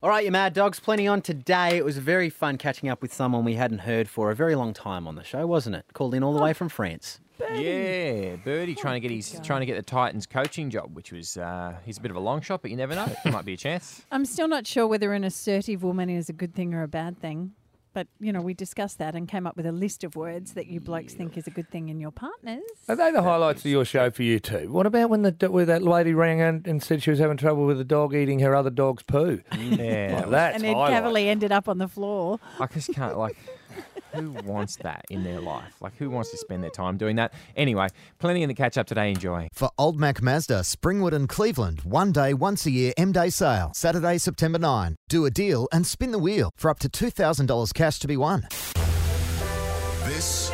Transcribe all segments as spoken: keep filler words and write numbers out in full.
All right, you mad dogs, plenty on today. It was very fun catching up with someone we hadn't heard for a very long time on the show, wasn't it? Called in all the way from France. Birdie. Yeah, Birdie trying to get his trying to get the Titans coaching job, which was uh, he's a bit of a long shot, but you never know. There might be a chance. I'm still not sure whether an assertive woman is a good thing or a bad thing. But, you know, we discussed that and came up with a list of words that you blokes think is a good thing in your partners. Are they the highlights of your show for you too? What about when the where that lady rang in and said she was having trouble with the dog eating her other dog's poo? Yeah. Like, that's and Ed Cavalier ended up on the floor. I just can't, like... Who wants that in their life? Like, who wants to spend their time doing that? Anyway, plenty in the catch-up today. Enjoy. For Old Mac Mazda, Springwood and Cleveland, one day, once a year M-Day sale. Saturday, September ninth. Do a deal and spin the wheel for up to two thousand dollars cash to be won. This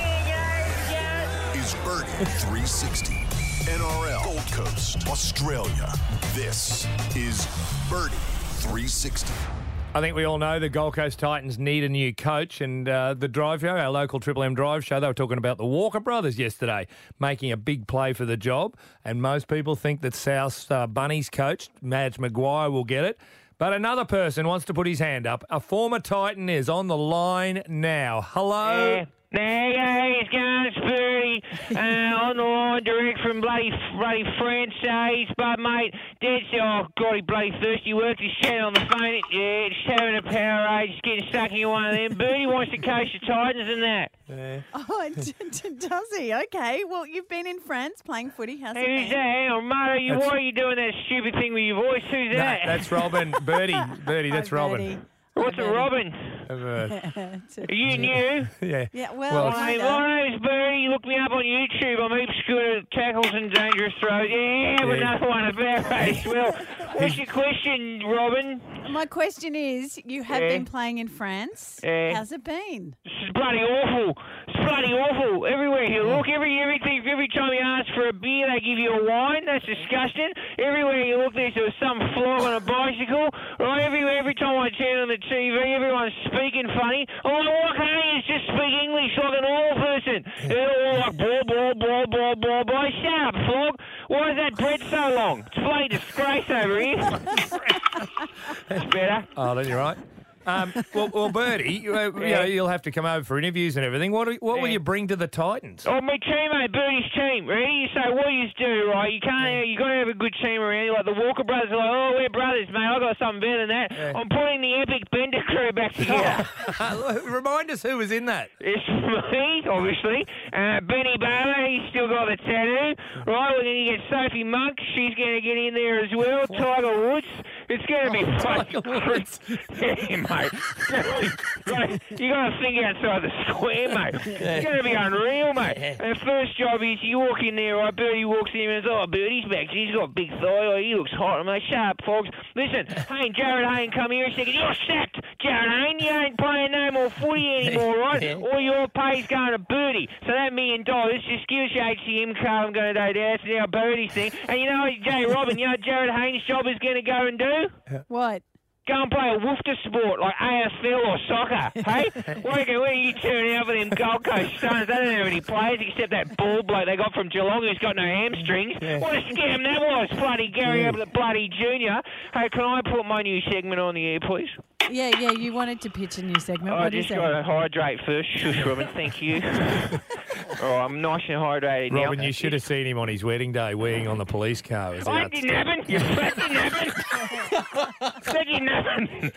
is Birdie three sixty. N R L, Gold Coast, Australia. This is Birdie three sixty. I think we all know the Gold Coast Titans need a new coach, and uh, the Drive Show, our local Triple M Drive Show, they were talking about the Walker brothers yesterday making a big play for the job, and most people think that South uh, Bunnies coach, Madge Maguire, will get it. But another person wants to put his hand up. A former Titan is on the line now. Hello? Yeah. There you go, it's Birdie, uh, on the line direct from bloody, bloody France, uh, he's, but mate, dead, oh God, he bloody thirsty, worked his chat on the phone, yeah, just having a Powerade, just getting stuck in one of them. Birdie wants to coach the Titans and that. Yeah. Oh, d- d- does he? Okay, well, you've been in France playing footy, how's it Who's been? that? Hang on, mate, you, That's- why are you doing that stupid thing with your voice? Who's No, that? that's Robin. Birdie. Birdie, that's Hi, Robin. Birdie. What's Hi, a Birdie. Robin? Uh, Are you new? yeah. Yeah, well, Well, My, kinda. my name's Birdie. Look me up on YouTube. I'm heaps good at tackles and dangerous throws. Yeah, but Yeah. another one about race. Well, what's your question, Robin? My question is, you have Yeah. been playing in France. Yeah. How's it been? It's bloody awful. It's bloody awful. Everywhere you look, every everything, every time you ask for a beer, they give you a wine. That's disgusting. Everywhere you look, there's some flog on a bicycle. Right, everywhere, every time I turn on the T V, everyone's speaking funny. Oh, why can't you just speak English like a normal person? They're all like blah blah blah blah blah blah. Shut up, flog. Why is that bread so long? It's bloody disgrace over here. That's better. Oh, then you're right. Um, well, well, Birdie, you, uh, you know, you'll have to come over for interviews and everything. What, do- what will Yeah. you bring to the Titans? Oh, my teammate, Birdie's team. Ready? So what you do, right? You can't. You got to have a good team around you. Like the Walker brothers are like, oh, we're brothers, mate. I got something better than that. Yeah. I'm putting the epic Bender crew back together. Remind us who was in that. It's me, obviously. Uh, Benny Baylor, he's still got the tattoo. Right, we're going to get Sophie Monk. She's going to get in there as well. Tiger Woods. It's going to be Oh, fun. Tiger Woods. Yeah, mate. You got to think outside the square, mate. It's going to be unreal, mate. And the first job is you walk in there, right? Birdie walks in and says, oh, Birdie's back. He's got big thigh. Oh, he looks hot. I'm like, shut up, folks. Listen, hey, Jared Hayne, come here a second. You're sacked, Jared Hayne. You ain't playing no more footy anymore, right? All your pay's going to Birdie. So that million dollars, just give us your H C M card. I'm going to do that. That's now Birdie's thing. And you know what, Jay Robin, you know what Jared Hayne's job is going to go and do? What? Go and play a woofter sport like A F L or soccer, hey? Where do you turn out for them Gold Coast Suns? They don't have any players except that ball bloke they got from Geelong who's got no hamstrings. What a scam that was, bloody Gary over the bloody Junior. Hey, can I put my new segment on the air, please? Yeah, yeah, you wanted to pitch a new segment. I What is just it? got to hydrate first. Shush, Robin, thank you. Oh, I'm nice and hydrated now. Robin, you should have seen him on his wedding day weeing on the police car. It was That didn't happen. You that didn't happen. That didn't happen.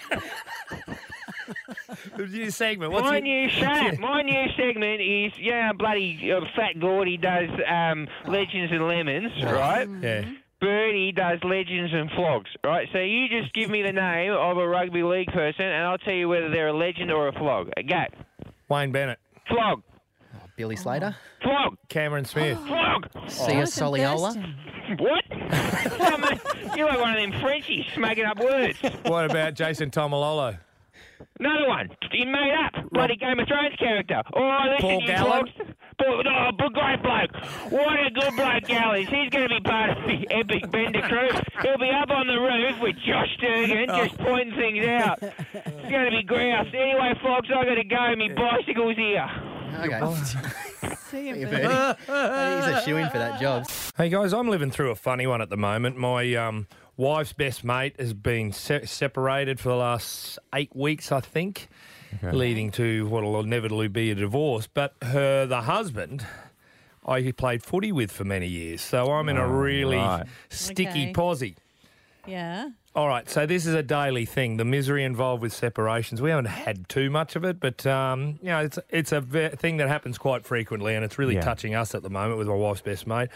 Your segment. What's My your- new shut up. My new segment is, yeah, bloody uh, Fat Gordy does um, Legends and Lemons, right? Yeah. Birdie does Legends and Flogs, right? So you just give me the name of a rugby league person, and I'll tell you whether they're a legend or a flog. Go. Wayne Bennett. Flog. Billy Slater. Flog. Cameron Smith. Flog. Sia Soliola. What? Come on, you're like one of them Frenchies making up words. What about Jason Tomalolo? Another one. He made up. Bloody Game of Thrones character. Oh, listen, Paul you Gallen? flogs. Paul, oh, but great bloke. What a good bloke Gal is. He's going to be part of the epic Bender crew. He'll be up on the roof with Josh Durgan just pointing things out. It's going to be grouse. Anyway, folks, i got to go. My bicycle's here. Okay. See you, He's Birdie. a shoe-in for that job. Hey guys, I'm living through a funny one at the moment. My um, wife's best mate has been se- separated for the last eight weeks, I think, Okay. leading to what will inevitably be a divorce. But her, the husband, I played footy with for many years, so I'm in a Oh, really right. sticky Okay. posse. Yeah. All right, so this is a daily thing, the misery involved with separations. We haven't had too much of it, but um, you know, it's it's a ve- thing that happens quite frequently, and it's really Yeah. touching us at the moment with my wife's best mate.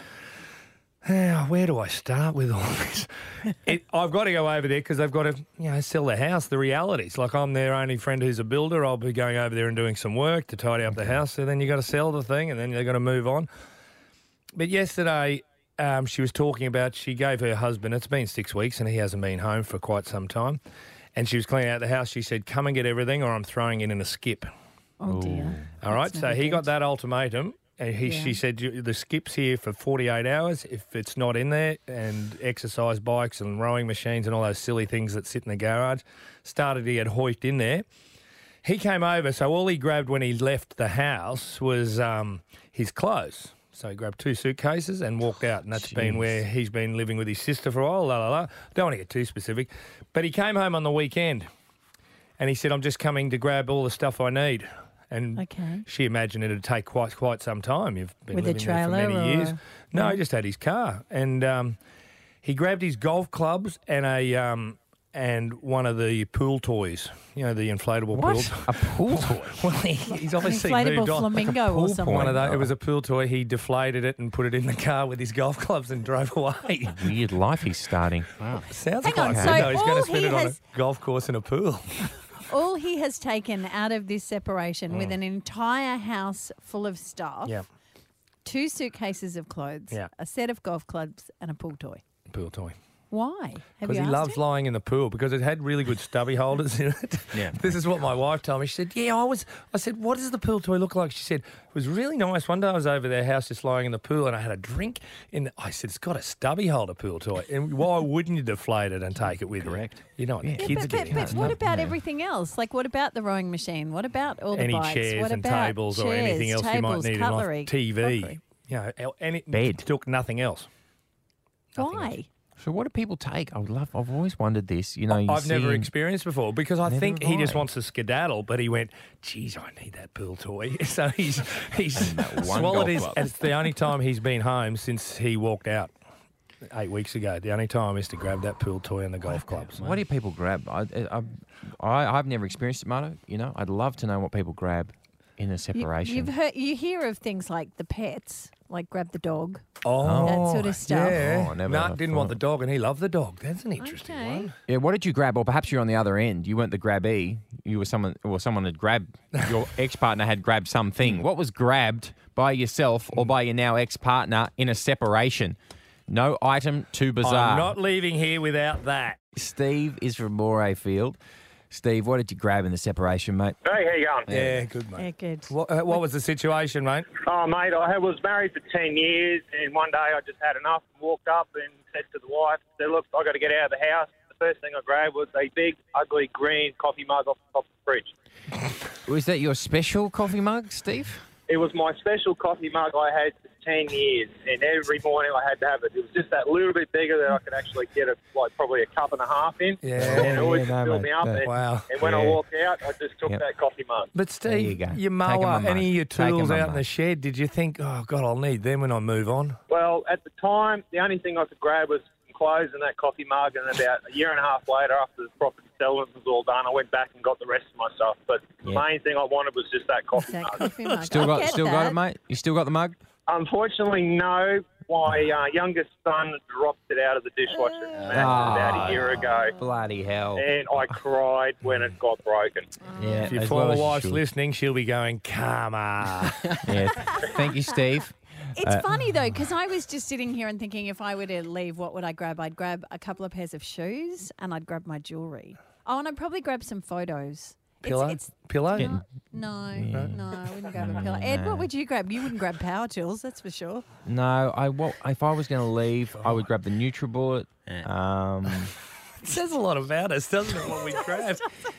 Now, where do I start with all this? It, I've got to go over there because they've got to, you know, sell the house. The realities, like I'm their only friend who's a builder. I'll be going over there and doing some work to tidy up the house. So then you got to sell the thing, and then they've got to move on. But yesterday, um, she was talking about she gave her husband. It's been six weeks, and he hasn't been home for quite some time. And she was cleaning out the house. She said, "Come and get everything, or I'm throwing it in a skip." Oh dear. All right, That's so never he good. got that ultimatum. And he, Yeah. she said, "You- the skip's here for forty-eight hours. If it's not in there, and exercise bikes and rowing machines and all those silly things that sit in the garage, started he had hoiked in there. He came over, so all he grabbed when he left the house was um, his clothes. So he grabbed two suitcases and walked out, and that's been Jeez. where he's been living with his sister for a while, la, la, la. Don't want to get too specific. But he came home on the weekend, and he said, "I'm just coming to grab all the stuff I need." And Okay. she imagined it'd take quite quite some time. You've been With a living there for trailer many years. or- No, Yeah. he just had his car, and um, he grabbed his golf clubs and a um, and one of the pool toys. You know, the inflatable pool. What? A pool toy? Well, he, he's obviously Inflatable moved on. flamingo or pool something. One of point. those. It was a pool toy. He deflated it and put it in the car with his golf clubs and drove away. Weird life he's starting. Wow. Sounds Hang quite on, good. so though. He's going all to spend he it on has- a golf course and a pool. All he has taken out of this separation with an entire house full of stuff, Yeah, two suitcases of clothes, Yeah. a set of golf clubs, and a pool toy. pool toy. Why? Have Because you he asked loves him? lying in the pool because it had really good stubby holders in it. Yeah. This is what my wife told me. She said, "Yeah, I was." I said, "What does the pool toy look like?" She said, "It was really nice." One day I was over their house just lying in the pool and I had a drink. And I said, "It's got a stubby holder pool toy." And why wouldn't you deflate it and take it with Correct. you? You know what the Yeah, kids but, are but, getting. but home. what about yeah. everything else? Like, what about the rowing machine? What about all the Any bikes? chairs what and about tables or chairs, anything else you might tables, need cutlery, in life. T V. crockery? You know, el- any Bed. took nothing else. Nothing else. Why? So what do people take? I would love. I've always wondered this. You know, you I've never see- experienced before because I Neither think have he just I. wants to skedaddle, but he went, "Geez, I need that pool toy." So he's he's that one swallowed golf his. club. And it's the only time he's been home since he walked out eight weeks ago. The only time is to grab that pool toy and the golf clubs. What do people grab? I, I, I, I've never experienced it, Marto. You know, I'd love to know what people grab in a You, separation. you've heard, you hear of things like the pets, like grab the dog. Oh, That sort of stuff. Yeah, Oh, I never Nat didn't want thought. the dog, and he loved the dog. That's an interesting Okay. one. Yeah, what did you grab? Or perhaps you're on the other end. You weren't the grabee. You were someone, or someone had grabbed, your ex partner had grabbed something. What was grabbed by yourself or by your now ex partner in a separation? No item too bizarre. I'm not leaving here without that. Steve is from Moray Field. Steve, what did you grab in the separation, mate? Hey, how you going? Yeah, good mate. Yeah, good. What, uh, what was the situation, mate? Oh, mate, I was married for ten years, and one day I just had enough and walked up and said to the wife, said, "Look, I got to get out of the house." The first thing I grabbed was a big, ugly green coffee mug off the top of the fridge. Was that your special coffee mug, Steve? It was my special coffee mug I had for ten years, and every morning I had to have it. It was just that little bit bigger that I could actually get a, like probably a cup and a half in. Yeah, and it always yeah, no, filled mate, me up. no. And, Wow. and when I Yeah. walked out, I just took Yep. that coffee mug. But There you Steve, go. your Take 'em mower, on, mate. any of your Take 'em tools on, out in the mate. shed, did you think, "Oh, God, I'll need them when I move on"? Well, at the time, the only thing I could grab was some clothes and that coffee mug, and about a year and a half later, after the property settlement was all done, I went back and got the rest of my stuff. But the Yeah. main thing I wanted was just that coffee That mug. coffee mug. Still I got, get still got that. it, mate. You still got the mug? Unfortunately, no. My uh, youngest son dropped it out of the dishwasher about a year ago, Bloody hell! and I cried when it got broken. Yeah, If your as well former as you wife's should. listening, she'll be going, "Come on." Yeah. Thank you, Steve. It's Uh, funny though, because I was just sitting here and thinking, if I were to leave, what would I grab? I'd grab a couple of pairs of shoes, and I'd grab my jewellery. Oh, and I'd probably grab some photos. Pillow? It's, it's Pillow? no, no, no, I wouldn't grab a pillow. Ed, what would you grab? You wouldn't grab power tools, that's for sure. No, I well, if I was going to leave, I would grab the NutriBullet. Um, It says a lot about us, doesn't it, what we grab?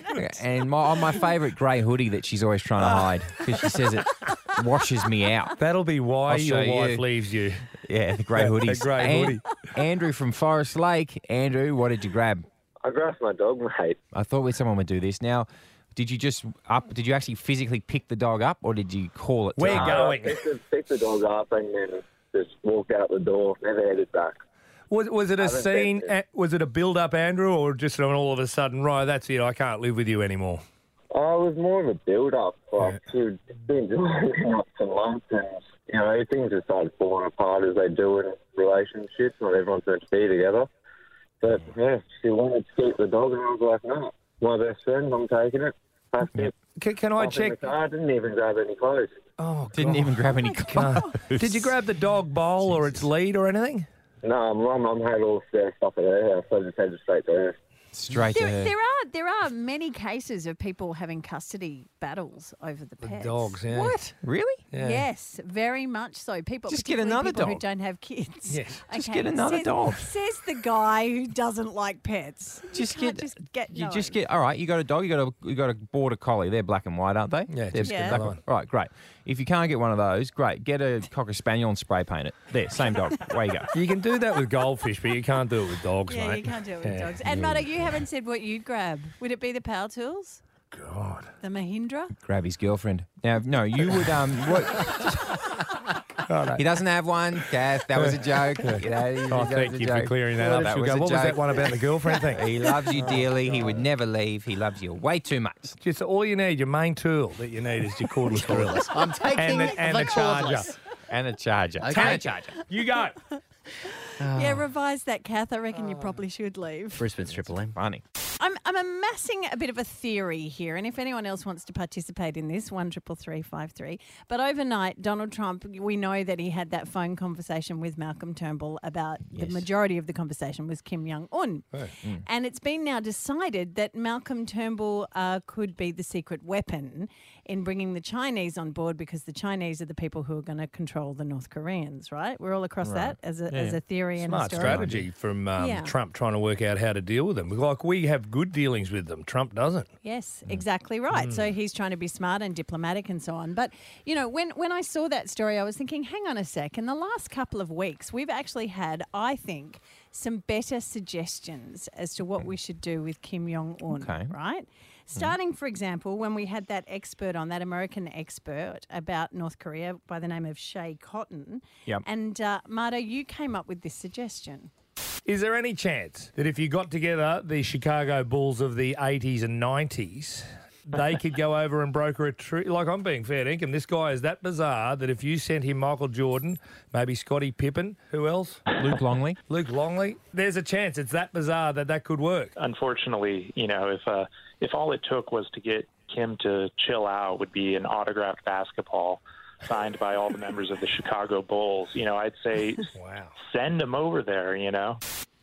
and my my favourite grey hoodie that she's always trying to hide because she says it washes me out. That'll be why I'll your show wife you. leaves you. Yeah, the grey hoodies. The grey And hoodie. Andrew from Forest Lake. Andrew, what did you grab? I grabbed my dog, mate. I thought we someone would do this. Now, did you just up? Did you actually physically pick the dog up, or did you call it? to We're us? going. I picked the, picked the dog up and then just walked out the door, never headed back. Was, was it a haven't scene? been uh, Was it a build-up, Andrew, or just an all of a sudden, right, that's it, I can't live with you anymore? Oh, it was more of a build-up. Like, he'd been doing up for months and, you know, things just started falling apart as they do in relationships. Not everyone's meant to be together. But, yeah, she wanted to keep the dog and I was like, no, my best friend, I'm taking it. That's it. Can, can I Off in check? the car, didn't even grab any clothes. Oh, Didn't God. even grab any No. clothes. Did you grab the dog bowl or its lead or anything? No, my mum had all their stuff at her house, so I just headed straight to her. Straight to There, her. there are there are many cases of people having custody battles over the pets. Dogs, yeah. What? Really? Yeah. Yes, very much so. People Just get particularly another people who dog. don't have kids. Yes. Just get another says, dog. Says the guy who doesn't like pets. Just you can't get, just get you no. just get. All right, you got a dog. You got a you got a border collie. They're black and white, aren't they? Yeah, They're just get black that and- one. All right, great. If you can't get one of those, great. Get a cocker spaniel and spray paint it. There, same dog. Away you go. You can do that with goldfish, but you can't do it with dogs, Yeah, mate. you can't do it with Yeah. dogs. And Mata, you haven't said what you'd grab. Would it be the power tools? God. The Mahindra? Grab his girlfriend. Now, no, you would. Um, what? He doesn't have one, Kath. That was a joke. You know, he- Oh, that was thank a you for joke. clearing that Well, up. that She'll was go, a what was that joke. one about the girlfriend thing? He loves you dearly. He would never leave. He loves you way too much. Just all you need, your main tool that you need is your cordless drill. I'm taking And the, and the the charger. cordless. And a charger. Okay. And a charger. You go. Yeah, revise that, Kath. I reckon you probably should leave. Brisbane's Triple M. Funny. I'm, I'm amassing a bit of a theory here, and if anyone else wants to participate in this, one triple three five three. But overnight, Donald Trump, we know that he had that phone conversation with Malcolm Turnbull about Yes. the majority of the conversation was Kim Jong Un, Mm. and it's been now decided that Malcolm Turnbull uh, could be the secret weapon in bringing the Chinese on board, because the Chinese are the people who are going to control the North Koreans. Right? We're all across that as a as a theory and a Smart story. strategy from um, Yeah. Trump trying to work out how to deal with them. Like, we have good dealings with them. Trump doesn't. Yes, exactly right. So he's trying to be smart and diplomatic and so on. But, you know, when, when I saw that story, I was thinking, hang on a sec. In the last couple of weeks, we've actually had, I think, some better suggestions as to what we should do with Kim Jong-un, Okay. right? Starting, for example, when we had that expert on, that American expert about North Korea by the name of Shay Cotton. Yep. And, uh, Marta, you came up with this suggestion. Is there any chance that if you got together the Chicago Bulls of the eighties and nineties, they could go over and broker a treaty? Like, I'm being fair dinkum. This guy is that bizarre that if you sent him Michael Jordan, maybe Scottie Pippen, who else? Luke Longley. Luke Longley. There's a chance it's that bizarre that that could work. Unfortunately, you know, if uh, if all it took was to get Kim to chill out, would be an autographed basketball signed by all the members of the Chicago Bulls, you know, I'd say Wow. send him over there, you know.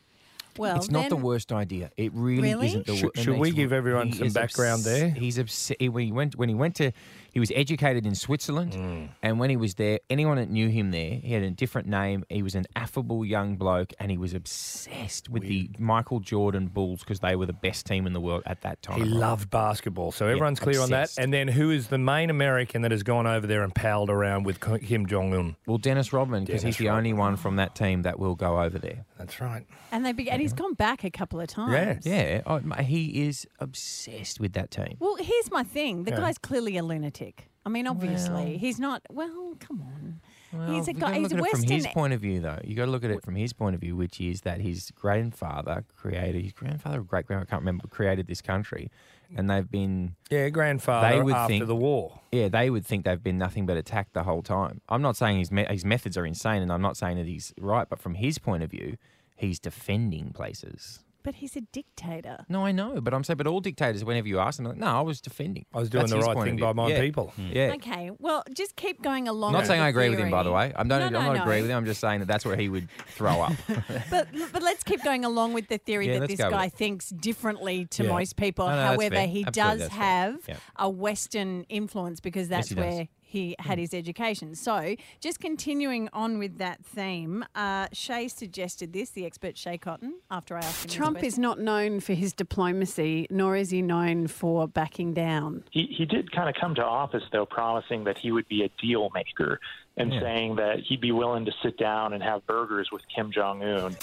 Well, It's not the then- worst idea. It really, Really? isn't the Should- worst. should we give everyone some background there? He's obs- he, when he went when he went to he was educated in Switzerland, Mm. and when he was there, anyone that knew him there, he had a different name. He was an affable young bloke, and he was obsessed with the Michael Jordan Bulls because they were the best team in the world at that time. He loved basketball, so everyone's clear obsessed. on that. And then who is the main American that has gone over there and palled around with Kim Jong-un? Well, Dennis Rodman, because he's Dennis the only one from that team that will go over there. That's right. And they be- and he's gone back a couple of times. Yeah, oh, mate, he is obsessed with that team. Well, here's my thing. The Yeah. guy's clearly a lunatic. I mean, obviously, Well- he's not. Well, come on. Well, he's a you guy. gotta He's look a at it Western. from his point of view, though. You got to look at it from his point of view, which is that his grandfather created, his grandfather or great grandfather, I can't remember, created this country, and they've been. Yeah, grandfather They would after think the war. Yeah, they would think they've been nothing but attacked the whole time. I'm not saying his me- his methods are insane, and I'm not saying that he's right, but from his point of view, he's defending places. But he's a dictator. No, I know, but I'm saying, but all dictators, whenever you ask them, like, no, I was defending. I was doing That's the his right point of thing view. by my Yeah. people. Yeah. Okay, well, just keep going along. I'm not with saying the I agree with him, by the theory. way. I'm not, No, I'm no, not no. agreeing with him. I'm just saying that that's where he would throw up. But but let's keep going along with the theory Yeah, that let's this go with guy it. thinks differently to Yeah. most people. No, no, that's However, fair. he Absolutely, does that's fair. have Yep. a Western influence because that's he does. where he had his education. So just continuing on with that theme, uh, Shay suggested this, the expert Shay Cotton, after I asked him Trump this is not known for his diplomacy, nor is he known for backing down. He, he did kind of come to office, though, promising that he would be a deal maker and Yeah. saying that he'd be willing to sit down and have burgers with Kim Jong-un.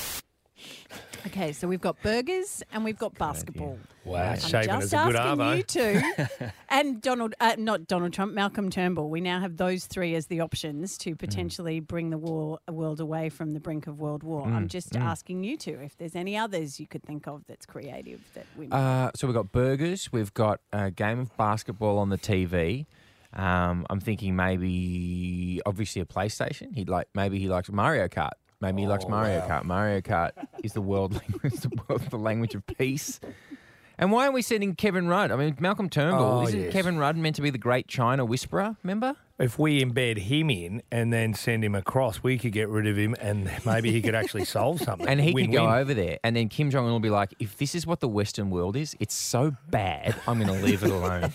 Okay, so we've got burgers and we've got basketball. Wow, I'm Shaven just is a good asking arvo. you two, and Donald, uh, not Donald Trump, Malcolm Turnbull. We now have those three as the options to potentially bring the war, world away from the brink of world war. I'm just asking you two if there's any others you could think of that's creative that we. Uh, so we've got burgers. We've got a game of basketball on the T V. Um, I'm thinking maybe, obviously, a PlayStation. He'd like maybe he likes Mario Kart. Maybe he likes Oh, Mario wow. Kart. Mario Kart is the world language, the, world, the language of peace. And why aren't we sending Kevin Rudd? I mean, Malcolm Turnbull, Oh, isn't yes. Kevin Rudd meant to be the great China whisperer, remember? If we embed him in and then send him across, we could get rid of him and maybe he could actually solve something. And he could go Win-win. over there, and then Kim Jong-un will be like, if this is what the Western world is, it's so bad, I'm going to leave it alone.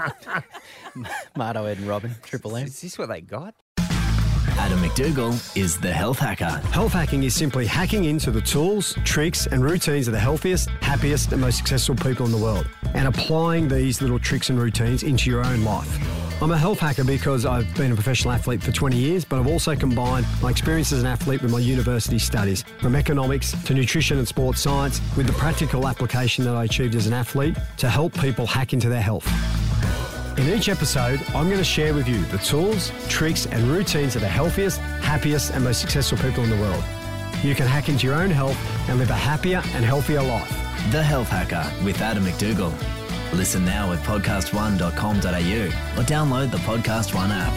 Marto, Ed and Robin, Triple M. Is this what they got? Adam McDougall is the health hacker. Health hacking is simply hacking into the tools, tricks and routines of the healthiest, happiest and most successful people in the world and applying these little tricks and routines into your own life. I'm a health hacker because I've been a professional athlete for twenty years, but I've also combined my experience as an athlete with my university studies, from economics to nutrition and sports science, with the practical application that I achieved as an athlete to help people hack into their health. In each episode, I'm going to share with you the tools, tricks and routines of the healthiest, happiest and most successful people in the world. You can hack into your own health and live a happier and healthier life. The Health Hacker with Adam McDougall. Listen now at podcast one dot com dot a u or download the Podcast One app.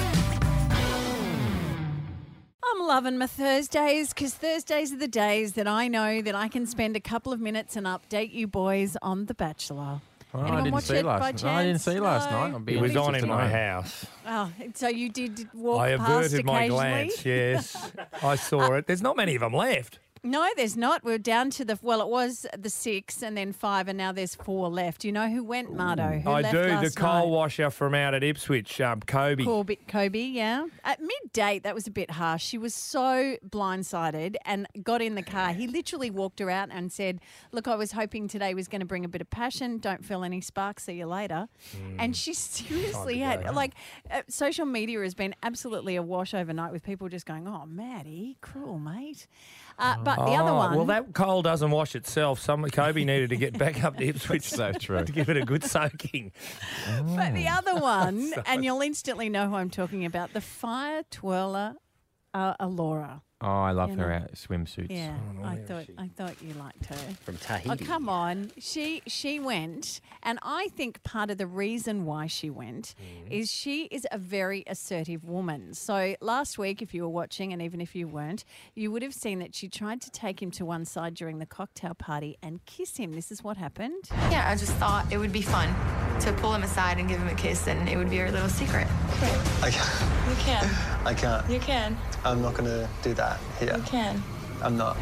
I'm loving my Thursdays because Thursdays are the days that I know that I can spend a couple of minutes and update you boys on The Bachelor. Oh, Anyone I didn't watch see it last by night. No, I didn't chance? see last No. night. I'll be It was interested on in to my know. house. Oh, so you did walk I past averted my occasionally? glance, yes. I saw it. There's not many of them left. No, there's not. We're down to the, well, it was the six and then five and now there's four left. Do you know who went, Mardo? Who I left do. The last coal night? washer from out at Ipswich, um, Kobe. Kobe, Kobe, yeah. At mid-date, that was a bit harsh. She was so blindsided and got in the car. He literally walked her out and said, look, I was hoping today was going to bring a bit of passion. Don't feel any sparks. See you later. Mm. And she seriously had, like, uh, social media has been absolutely awash overnight with people just going, oh, Maddie, cruel, mate. Uh, but the other Oh, one. Well, that coal doesn't wash itself. Some Kobe needed to get back up to Ipswich So true. to give it a good soaking. But the other one, and you'll instantly know who I'm talking about, the fire twirler, uh, Alora. Oh, I love You her know. out swimsuits. Yeah, I thought I thought you liked her. From Oh, Tahiti. come on. She she went, and I think part of the reason why she went is she is a very assertive woman. So last week, if you were watching, and even if you weren't, you would have seen that she tried to take him to one side during the cocktail party and kiss him. This is what happened. Yeah, I just thought it would be fun to pull him aside and give him a kiss, and it would be our little secret. I can't. You can. I can't. You can. I'm not going to do that here. You can. I'm not.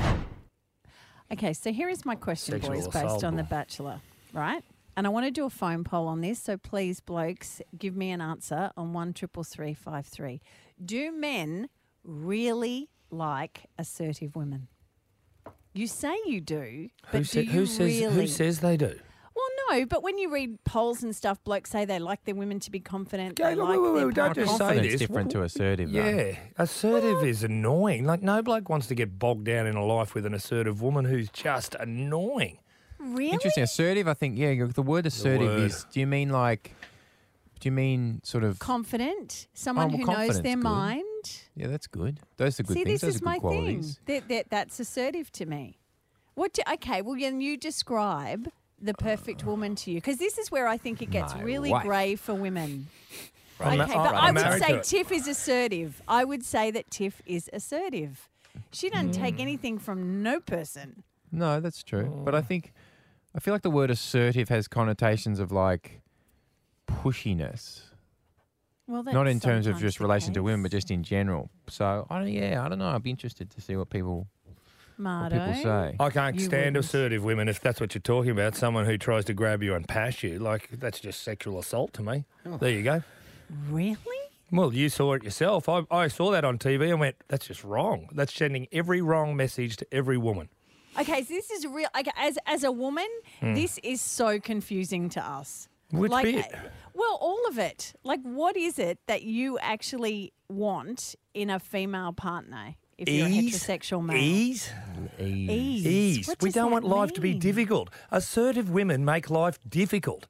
Okay, so here is my question, Sexual boys, based assault. on The Bachelor, right? And I want to do a phone poll on this, so please, blokes, give me an answer on one triple three five three. Do men really like assertive women? You say you do, but Who, do sa- you who says really? who says they do? Well, no, but when you read polls and stuff, blokes say they like their women to be confident. They Wait, wait, like wait, their wait, don't partner- just say Confidence this. different to assertive, though. Yeah, assertive is annoying. Like, no bloke wants to get bogged down in a life with an assertive woman who's just annoying. Really? Interesting. Assertive, I think, yeah, the word assertive word. is, do you mean like, do you mean sort of, Confident, someone well, who knows confidence, their good. mind. yeah, that's good. Those are good See, things. this Those is are my good qualities. thing. That, that, that's assertive to me. What? Do, okay, well, then you describe the perfect woman to you, because this is where I think it gets My really wife. grey for women. I'm okay, ma- but I'm I would married say to it. Tiff is assertive. I would say that Tiff is assertive. She doesn't take anything from no person. No, that's true. But I think, I feel like the word assertive has connotations of like pushiness. Well, that's Not in terms of sometimes just the relation to case. women, but just in general. So, I don't, yeah, I don't know. I'd be interested to see what people, what people Mardo. say. I can't You stand wouldn't. assertive women if that's what you're talking about. Someone who tries to grab you and pass you. Like, that's just sexual assault to me. Oh. There you go. Really? Well, you saw it yourself. I, I saw that on T V and went, that's just wrong. That's sending every wrong message to every woman. Okay, so this is real. Okay, as as a woman, Mm. this is so confusing to us. Which like, bit? uh, Well, all of it. Like, what is it that you actually want in a female partner if you're a Ease? heterosexual male? Ease? Ease. Ease. What We does don't that want life to be mean? difficult. Assertive women make life difficult.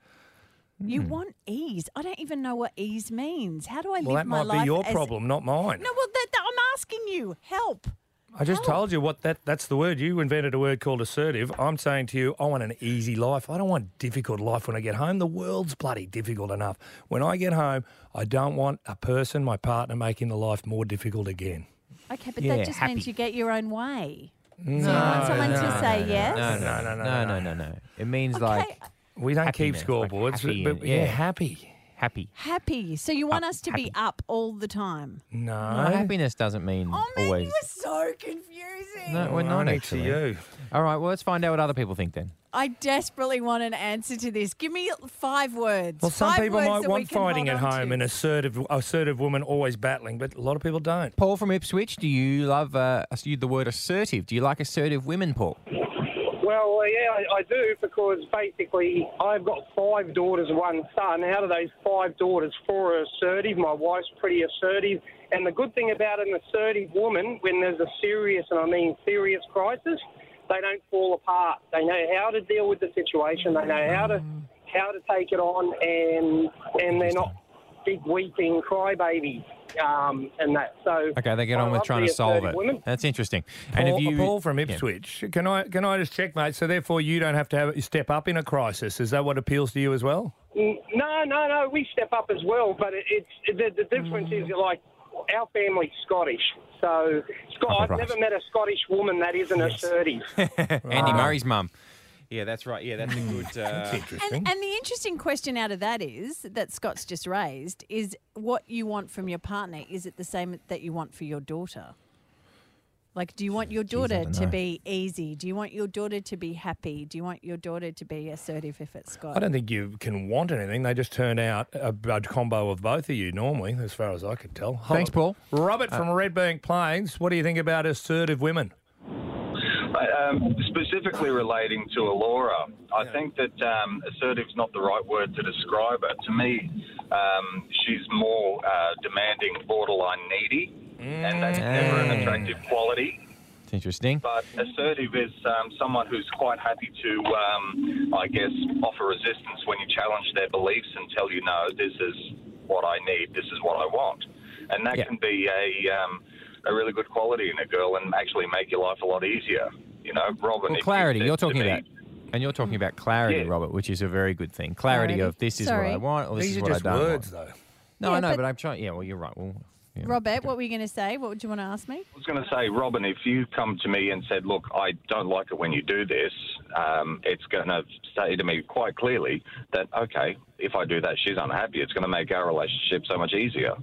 You want ease. I don't even know what ease means. How do I Well, live that my might life be your as- problem, not mine. No, well, that, that- I'm asking you. Help. I just told you what that that's the word. You invented a word called assertive. I'm saying to you, I want an easy life. I don't want difficult life when I get home. The world's bloody difficult enough. When I get home, I don't want a person, my partner, making the life more difficult again. Okay, but Yeah, that just happy. means you get your own way. No, so you want someone no, to say no, yes? No, no, No, no, no, no, no, no, no, no. It means like We don't keep happiness, like scoreboards, happy but and- yeah, yeah. happy. Happy. Happy. So you want Up, us to be up all the time? No. No, happiness doesn't mean Oh, man, always. you were so confusing. No, we're not Only to actually. you. All right, well, let's find out what other people think then. I desperately want an answer to this. Give me five words. Well, some Five people words might that we want can fighting at hold on home to. and assertive, assertive woman always battling, but a lot of people don't. Paul from Ipswich, do you love uh, you the word assertive? Do you like assertive women, Paul? Well, uh, yeah, I, I do, because basically I've got five daughters and one son. Out of those five daughters, four are assertive. My wife's pretty assertive. And the good thing about an assertive woman, when there's a serious, and I mean serious crisis, they don't fall apart. They know how to deal with the situation. They know how to how to take it on, and and they're not big weeping crybabies um, and that. So Okay, they get I on with love trying the to solve assertive it. women. That's interesting. Paul, And if you, Paul from Yeah. Ipswich, can I can I just check, mate? So therefore, you don't have to have step up in a crisis. Is that what appeals to you as well? Mm, No, no, no. We step up as well, but it, it's the, the difference is like our family's Scottish, so Scott, Oh, I've right. never met a Scottish woman that isn't assertive. Andy Murray's mum. Yeah, that's right. Yeah, that's a good. Uh, And, and the interesting question out of that is that Scott's just raised is what you want from your partner. Is it the same that you want for your daughter? Like, do you want your daughter don't to know. be easy? Do you want your daughter to be happy? Do you want your daughter to be assertive if it's Scott? I don't think you can want anything. They just turn out a, a combo of both of you normally, as far as I could tell. Thanks, Paul. Robert from Redbank Plains, what do you think about assertive women? Um, specifically relating to Alora, I think that um, assertive's not the right word to describe her. To me, um, she's more uh, demanding, borderline needy, and that's never an attractive quality. It's interesting. But assertive is um, someone who's quite happy to, um, I guess, offer resistance when you challenge their beliefs and tell you, no, this is what I need, this is what I want. And that Yeah. can be a, um, a really good quality in a girl and actually make your life a lot easier. You know, Robin. Well, if you clarity. said You're to talking me- about, and you're talking about clarity, Yeah. Robert, which is a very good thing. Clarity, Clarity. of this is Sorry. what I want, or this These is are what just I don't words, want. though. No, Yeah, I know, but- but, I'm trying. Yeah, well, you're right. Well, yeah. Robert, what were you going to say? What would you want to ask me? I was going to say, Robin, if you come to me and said, look, I don't like it when you do this, um, it's going to say to me quite clearly that, okay, if I do that, she's unhappy. It's going to make our relationship so much easier.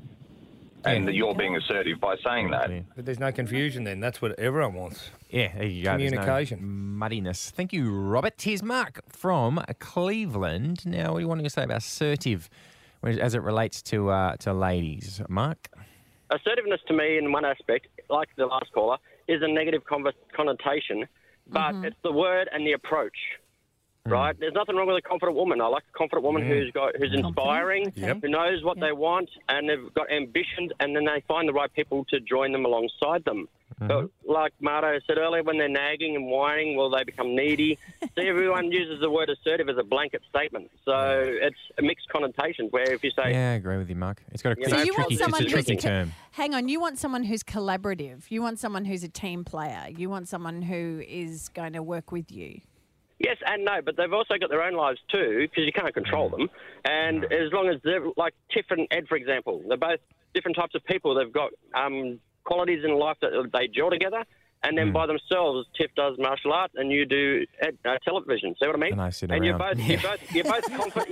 And that you're being assertive by saying that. But there's no confusion then. That's what everyone wants. Yeah, there you go. There's no Communication. muddiness. Thank you, Robert. Here's Mark from Cleveland. Now, what do you want to say about assertive as it relates to uh, to ladies? Mark? Assertiveness to me, in one aspect, like the last caller, is a negative conv- connotation, but it's the word and the approach. Right? There's nothing wrong with a confident woman. I like a confident woman Mm. who's got who's inspiring, Yep. who knows what they want, and they've got ambitions, and then they find the right people to join them alongside them. But like Marto said earlier, when they're nagging and whining, well, they become needy. See, everyone uses the word assertive as a blanket statement. So it's a mixed connotations where if you say... Yeah, I agree with you, Mark. It's got a, You it's know, a you want tricky, someone it's a who's tricky co- term. Hang on, you want someone who's collaborative. You want someone who's a team player. You want someone who is going to work with you. Yes and no, but they've also got their own lives too, because you can't control them. And as long as they're like Tiff and Ed, for example, they're both different types of people. They've got um, qualities in life that they gel together. And then by themselves, Tiff does martial arts, and you do ed, uh, television. See what I mean? And I sit and you're around. both, you're both, you're both confident.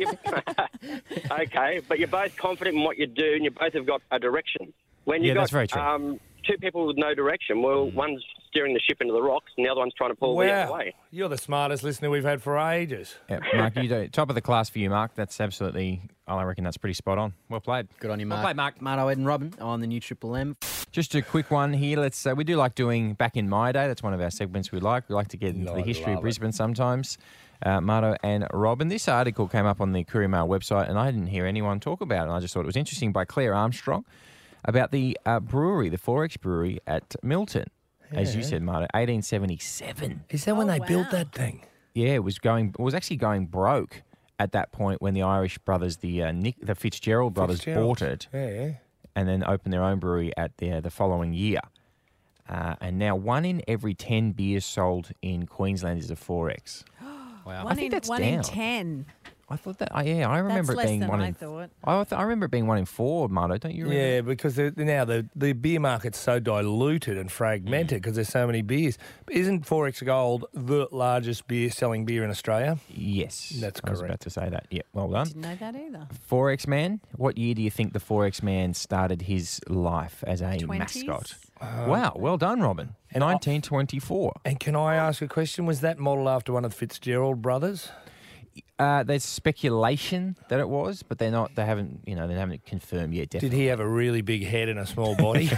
You're, okay, but you're both confident in what you do, and you both have got a direction. When you Yeah, got that's very true. Um, two people with no direction. Well, one's steering the ship into the rocks, and the other one's trying to pull the other Wow. way. You're the smartest listener we've had for ages. Yeah, Mark, you do top of the class for you, Mark. That's absolutely, I reckon that's pretty spot on. Well played. Good on you, Mark. Well played, Mark. Marto, Ed and Robin on the new Triple M. Just a quick one here. Let's. Uh, we do like doing Back in My Day. That's one of our segments we like. We like to get into I the history love of it. Brisbane sometimes. Uh, Marto and Robin. This article came up on the Courier Mail website, and I didn't hear anyone talk about it. And I just thought it was interesting by Claire Armstrong about the uh, brewery, the four X brewery at Milton. As you Yeah. said, Marto, eighteen seventy-seven. Is that when they built that thing? Yeah, it was going. It was actually going broke at that point when the Irish brothers, the uh, Nick, the Fitzgerald brothers, Fitzgerald. bought it. Yeah. And then opened their own brewery at the uh, the following year. Uh, and now one in every ten beers sold in Queensland is a four X. Wow. One I think in, that's one down. in ten. I thought that. Oh, yeah, I remember That's it being less than one I in. thought. I, th- I remember it being one in four, Marto. Don't you? Remember? Yeah, because the, now the, the beer market's so diluted and fragmented because there's so many beers. Isn't four X Gold the largest beer selling beer in Australia? Yes, That's I was correct. about to say that. Yeah, well done. Didn't know that either. four X Man. What year do you think the four X Man started his life as a twenties? mascot? Wow, well done, Robin. nineteen twenty-four. And can I ask a question? Was that modelled after one of the Fitzgerald brothers? Uh, there's speculation that it was, but they're not. They haven't. You know, they haven't confirmed yet. Did Definitely. he have a really big head and a small body?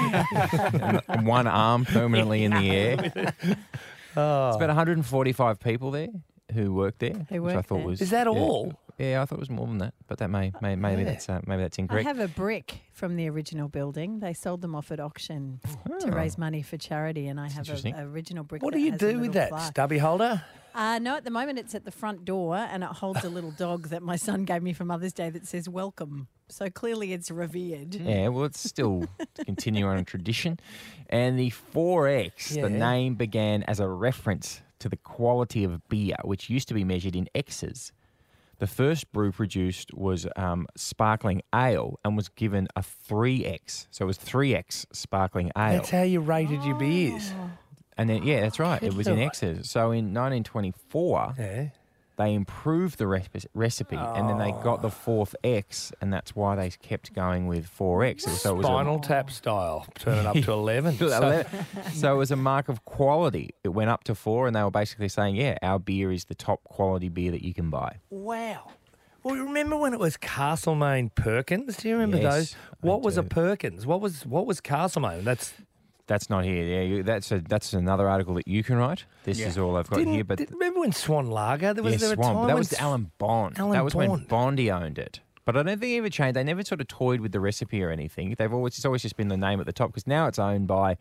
And one arm permanently in the air. It's Oh. about one hundred forty-five people there who work there, Who which I work thought there. was. Is that yeah. all? Yeah, I thought it was more than that, but that may, may maybe Yeah. that's uh, maybe that's I incorrect. have a brick from the original building. They sold them off at auction to Oh. raise money for charity, and I have interesting. an original brick. What that do you has a do with little that? plaque. Stubby holder? Uh, no, at the moment it's at the front door, and it holds a little dog that my son gave me for Mother's Day that says "Welcome." So clearly, it's revered. Yeah, well, it's still continuing on a tradition. And the four X, Yeah. the name began as a reference to the quality of beer, which used to be measured in X's. The first brew produced was um, sparkling ale and was given a three X. So it was three X sparkling ale. That's how you rated your beers. And then, yeah, that's right. It Good was in Lord. X's. So in nineteen twenty-four, Yeah. they improved the recipe, recipe and then they got the fourth X, and that's why they kept going with four X. So it was a- Spinal Tap style. Turn it up to eleven. To So- eleven. So it was a mark of quality. It went up to four, and they were basically saying, yeah, our beer is the top quality beer that you can buy. Wow. Well, remember when it was Castlemaine Perkins? Do you remember Yes, those? I What was a do. Perkins? What was what was Castlemaine? That's That's not here. Yeah, you, that's a, that's another article that you can write. This Yeah. is all I've got Didn't- here. But did- remember when Swan Lager? There was yes, there a Swan, time but that when was S- Alan Bond. Alan that was when Bond. Bondy owned it. But I don't think it ever changed. They never sort of toyed with the recipe or anything. They've always it's always just been the name at the top because now it's owned by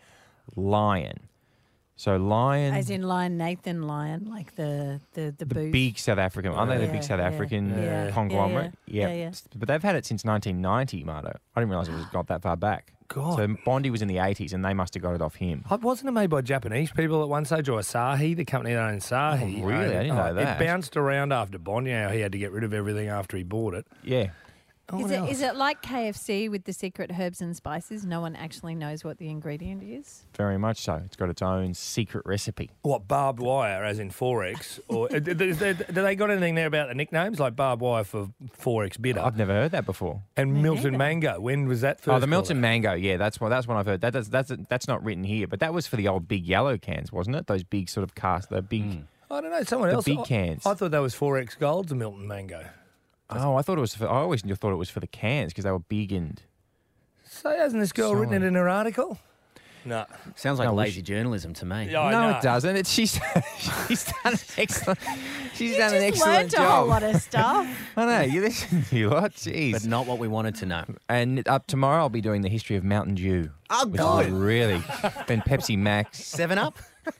Lion. So Lion, As in Lion Nathan Lion, like the the the, the booze. big South African, aren't they? The Yeah, big South yeah, African yeah, yeah, conglomerate. yeah, yeah, yeah. But they've had it since nineteen ninety, Marto. I didn't realise it was got that far back. God. So Bondi was in the eighties, and they must have got it off him. Oh, wasn't it made by Japanese people at one stage, or Asahi, the company that owned Asahi? Oh, really? owned it. I didn't know that. It bounced around after Bond. You know, he had to get rid of everything after he bought it. Yeah. Oh, Is what it, else? is it like K F C with the secret herbs and spices? No one actually knows what the ingredient is. Very much so. It's got its own secret recipe. What, barbed wire, as in four X? Or uh, do, do, do they got anything there about the nicknames, like barbed wire for four X bitter? I've never heard that before. And Me Milton neither. Mango. When was that first? Oh, the called Milton out? Mango. Yeah, that's what that's what I've heard. That does, that's that's not written here, but that was for the old big yellow cans, wasn't it? Those big sort of cast, the big. I don't know. Someone The else. big I- cans. I, thought that was four X Gold, the Milton Mango. Oh, I thought it was. For, I always thought it was for the cans because they were big and. So hasn't this girl written it in her article? No. Sounds like No, we lazy journalism to me. Yeah, I no, know. it doesn't. It's she's she's done an excellent. She's You done an just excellent learnt job. a whole lot of stuff. I know you listen to you lot. Jeez. But not what we wanted to know. And up tomorrow, I'll be doing the history of Mountain Dew. Oh, which good. is really been Pepsi Max. Seven Up?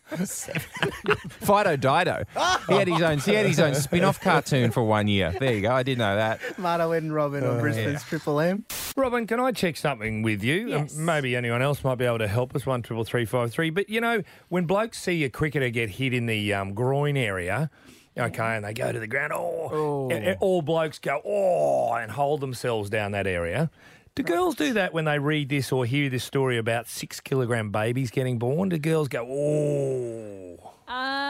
Fido Dido. He had his own. He had his own spin-off cartoon for one year. There you go. I did know that. Marto, Ed and Robin on Brisbane's Triple M. Robin, can I check something with you? Yes. Um, maybe anyone else might be able to help us. One triple three five three. But you know, when blokes see a cricketer get hit in the um, groin area, okay, and they go to the ground, oh, a- a- all blokes go oh, and hold themselves down that area. Do girls do that when they read this or hear this story about six kilogram babies getting born? Do girls go oh? Uh,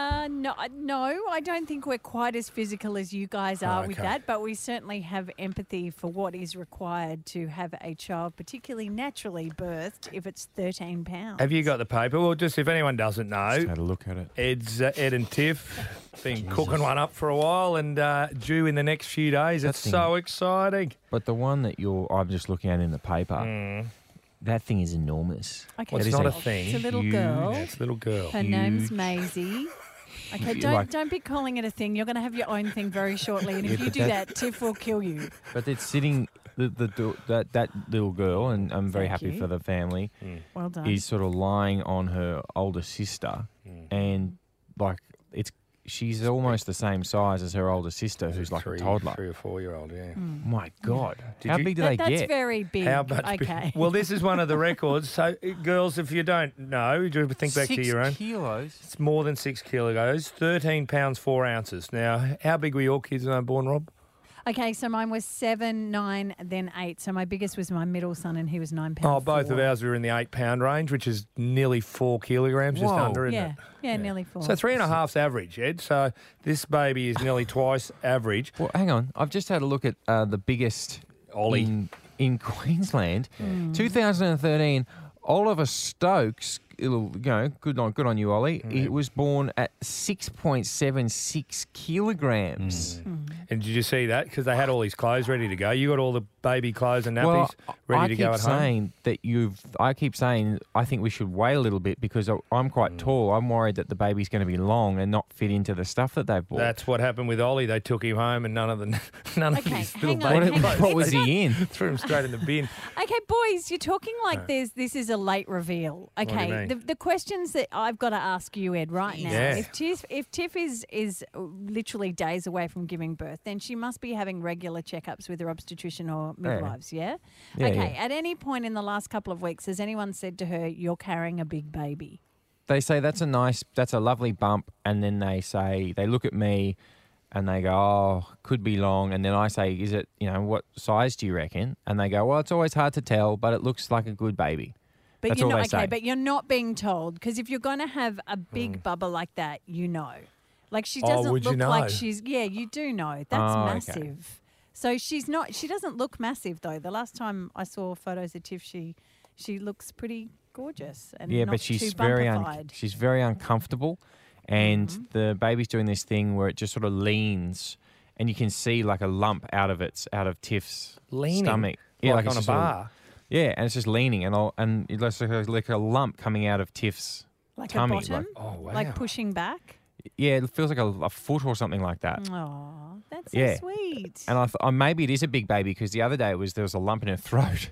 Uh, no, no, I don't think we're quite as physical as you guys are Oh, with okay. that, but we certainly have empathy for what is required to have a child, particularly naturally birthed, if it's thirteen pounds. Have you got the paper? Well, just if anyone doesn't know, Just had a look at it. Ed's uh, Ed and Tiff been cooking one up for a while and uh, due in the next few days. That It's thing- so exciting. But the one that you're, I'm just looking at in the paper, that thing is enormous. Okay, Well, it's That is not a a thing. It's a little huge- girl. Yeah, it's a little girl. Her name's Maisie. Okay, You don't like- don't be calling it a thing. You're going to have your own thing very shortly, and if Yeah, you but do that- that, Tiff will kill you. But it's sitting, the, the, the that that little girl, and I'm very Thank happy you. for the family, Well done. is sort of lying on her older sister, and like it's she's almost the same size as her older sister, who's like three, a toddler. Three or four year old, yeah. My God, Did how you- big do That- they that's get? very big. How much big- okay. Well, this is one of the records. So, uh, girls, if you don't know, do think back to Six your own. kilos. It's more than six kilos, thirteen pounds, four ounces. Now, how big were your kids when they were born, Rob? Okay, so mine was seven, nine, then eight. So my biggest was my middle son, and he was nine pounds. Oh, both four. of ours were in the eight pound range, which is nearly four kilograms, just Whoa. under, isn't Yeah, it? yeah, nearly four. So three and a half's average, Ed. So this baby is nearly twice average. Well, hang on. I've just had a look at uh, the biggest Ollie. in, in Queensland. Hmm. two thousand thirteen, Oliver Stokes, it'll, you know, good on, good on you, Ollie. He was born at six point seven six kilograms. Hmm. And did you see that? Because they had all his clothes ready to go. You got all the baby clothes and nappies Well, ready I to keep go at home. saying that you've. I keep saying I think we should wait a little bit because I- I'm quite Hmm. tall. I'm worried that the baby's going to be long and not fit into the stuff that they've bought. That's what happened with Ollie. They took him home and none of the none Okay, of his little hang on, baby hang on. clothes. what was It's he in? Threw him straight in the bin. Okay, boys, you're talking like there's this is a late reveal. do you Okay, mean? the, the questions that I've got to ask you, Ed, right now. Yeah. If Tiff, if Tiff is is literally days away from giving birth, then she must be having regular checkups with her obstetrician or midwives. Yeah. Yeah, okay. yeah. At any point in the last couple of weeks, has anyone said to her, "You're carrying a big baby"? They say that's a nice, that's a lovely bump, and then they say they look at me, and they go, "Oh, could be long," and then I say, "Is it? You know, what size do you reckon?" And they go, "Well, it's always hard to tell, but it looks like a good baby." But That's you're all not they okay. say. But you're not being told because if you're going to have a Hmm. big bubba like that, you know, like she Oh, doesn't would you look know? like she's. Yeah, you do know. That's Oh, okay. massive. So she's not. She doesn't look massive though. The last time I saw photos of Tiff, she she looks pretty gorgeous and Yeah, not but she's too very un- bumpified. she's very uncomfortable, and Mm-hmm. the baby's doing this thing where it just sort of leans, and you can see like a lump out of its out of Tiff's Leaning? stomach. Like it's on a just sort of- bar? yeah, and it's just leaning, and I'll, and it looks like a, like a lump coming out of Tiff's like tummy. a bottom, Oh, wow. like pushing back. Yeah, it feels like a, a foot or something like that. Oh, that's so Yeah. sweet. And I thought, oh, maybe it is a big baby because the other day it was there was a lump in her throat.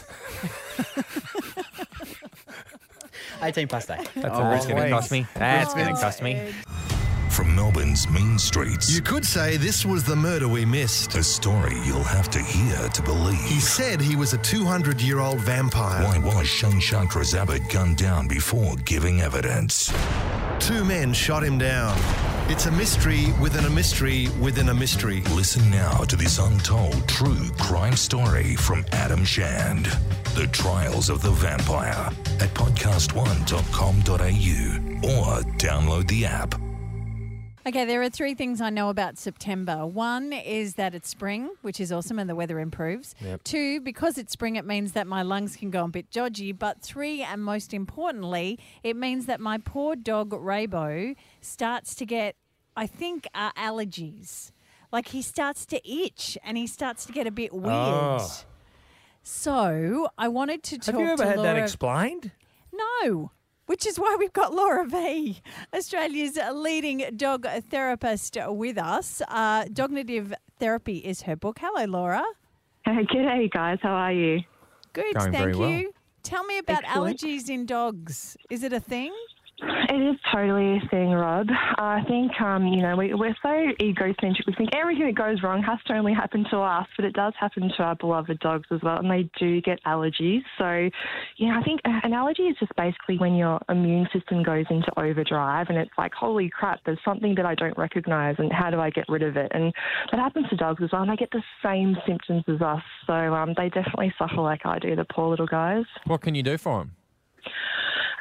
eighteen past eight. That's all it's going to cost me. That's going to cost me. From Melbourne's main streets, You could say this was the murder we missed. a story you'll have to hear to believe. He said he was a two hundred year old vampire. Why was Shane Chandrazabat gunned down before giving evidence? Two men shot him down. It's a mystery within a mystery within a mystery. Listen now to this untold true crime story from Adam Shand. The Trials of the Vampire at podcast one dot com dot a u or download the app. Okay, there are three things I know about September. One is that it's spring, which is awesome, and the weather improves. Yep. Two, because it's spring, it means that my lungs can go a bit dodgy. But three, and most importantly, it means that my poor dog, Raybo, starts to get, I think, uh, allergies. Like he starts to itch and he starts to get a bit weird. Oh. So I wanted to talk Have you ever to had Laura. that explained? No. Which is why we've got Laura V, Australia's leading dog therapist, with us. Uh, Dognitive Therapy is her book. Hello, Laura. G'day, guys. How are you? Good, Going thank very well. you. Tell me about Excellent. allergies in dogs. Is it a thing? It is totally a thing, Rob. I think, um, you know, we, we're so egocentric. We think everything that goes wrong has to only happen to us, but it does happen to our beloved dogs as well, and they do get allergies. So, you know, I think an allergy is just basically when your immune system goes into overdrive and it's like, holy crap, there's something that I don't recognise and how do I get rid of it? And that happens to dogs as well, and they get the same symptoms as us. So um, they definitely suffer like I do, the poor little guys. What can you do for him?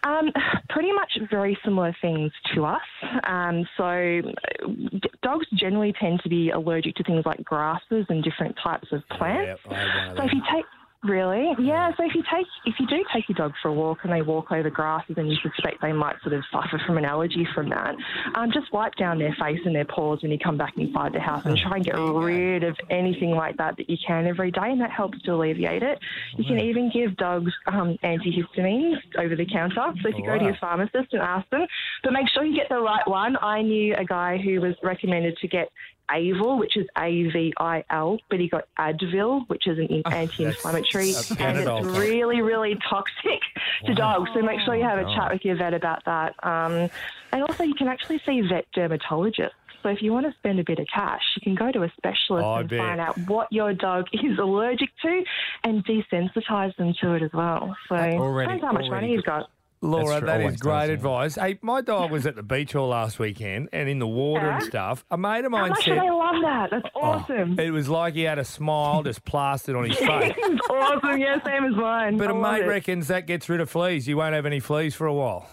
Um, pretty much very similar things to us. Um, so d- dogs generally tend to be allergic to things like grasses and different types of plants. Yep, I know So if that. you take Really? Yeah. So if you take if you do take your dog for a walk and they walk over grasses and you suspect they might sort of suffer from an allergy from that, um, just wipe down their face and their paws when you come back inside the house and try and get rid of anything like that that you can every day, and that helps to alleviate it. You can even give dogs um, antihistamines over the counter. So if you go to your pharmacist and ask them, but make sure you get the right one. I knew a guy who was recommended to get Avil, which is A V I L, but he got Advil, which is an in- anti-inflammatory, that's and Panadol. it's really, really toxic to dogs. So make sure you have a God. chat with your vet about that. Um, and also, you can actually see vet dermatologists. So if you want to spend a bit of cash, you can go to a specialist I and bet. find out what your dog is allergic to and desensitise them to it as well. So Already- depends how much already money you've got. Laura, That's true. that is Always great does, yeah. advice. Hey, my dog was at the beach all last weekend and in the water and Yeah? stuff. A mate of How mine much said do they love that? That's awesome. it was like he had a smile just plastered on his face. It's awesome. Yeah, same as mine. But I a love mate it. reckons that gets rid of fleas. You won't have any fleas for a while.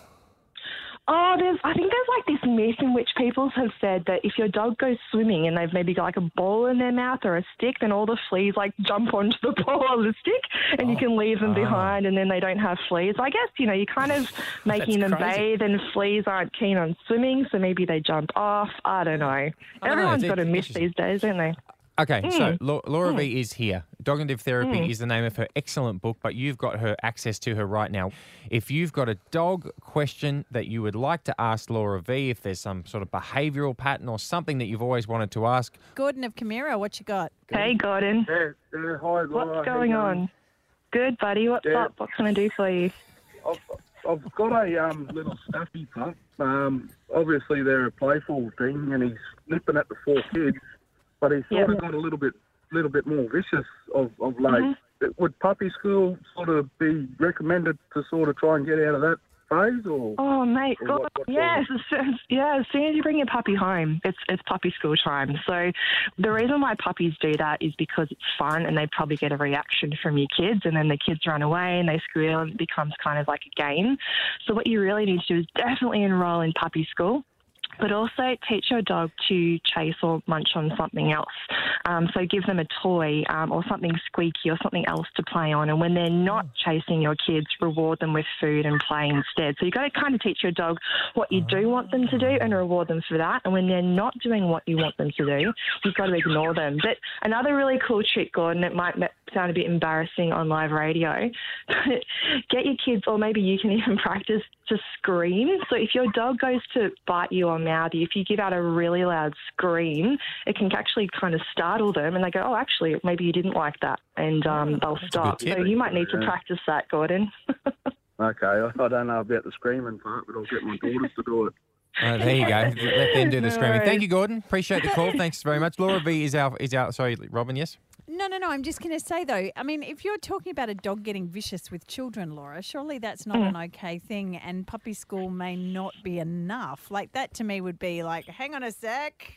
Oh, there's. I think there's like this myth in which people have said that if your dog goes swimming and they've maybe got like a ball in their mouth or a stick, then all the fleas like jump onto the ball or the stick, and you can leave them Ah. behind, and then they don't have fleas. I guess you know you're kind of making them crazy. bathe, and fleas aren't keen on swimming, so maybe they jump off. I don't know. I don't know, Everyone's it's got a myth interesting. these days, don't they? Okay, so Mm. Lau- Laura V is here. Cognitive Therapy Mm. is the name of her excellent book, but you've got her access to her right now. If you've got a dog question that you would like to ask Laura V, if there's some sort of behavioural pattern or something that you've always wanted to ask, Gordon of Chimera, what you got? Hey, Gordon. Yeah, yeah, hi, Laura. What's How going you on? Good, buddy. What's Yeah. up? What can I do for you? I've, I've got a um, little stuffy pup. Um, obviously, they're a playful thing, and he's nipping at the four kids, but he's sort Yeah. of got a little bit, little bit more vicious of, of late. Mm-hmm. Would puppy school sort of be recommended to sort of try and get out of that phase, or? Oh, mate, or God, what- what sort yes, of- as soon, yeah. As soon as you bring your puppy home, it's it's puppy school time. So the reason why puppies do that is because it's fun, and they probably get a reaction from your kids, and then the kids run away and they squeal, and it becomes kind of like a game. So what you really need to do is definitely enroll in puppy school. But also teach your dog to chase or munch on something else. Um, so give them a toy um, or something squeaky or something else to play on. And when they're not chasing your kids, reward them with food and play instead. So you've got to kind of teach your dog what you do want them to do and reward them for that. And when they're not doing what you want them to do, you've got to ignore them. But another really cool trick, Gordon, it might sound a bit embarrassing on live radio, but get your kids, or maybe you can even practice to scream. So if your dog goes to bite you or mouth you, if you give out a really loud scream, it can actually kind of startle them, and they go, oh, actually, maybe you didn't like that, and um, they'll stop. tip. So you might need to Yeah. practice that, Gordon. Okay, I, I don't know about the screaming part, but I'll get my daughters to do it. Uh, there you go. Let them do the No screaming. worries. Thank you, Gordon. Appreciate the call. Thanks very much. Laura V is our is our. Sorry, Robin. Yes. No, no, no. I'm just going to say, though, I mean, if you're talking about a dog getting vicious with children, Laura, surely that's not Mm. an okay thing, and puppy school may not be enough. Like, that to me would be like, hang on a sec.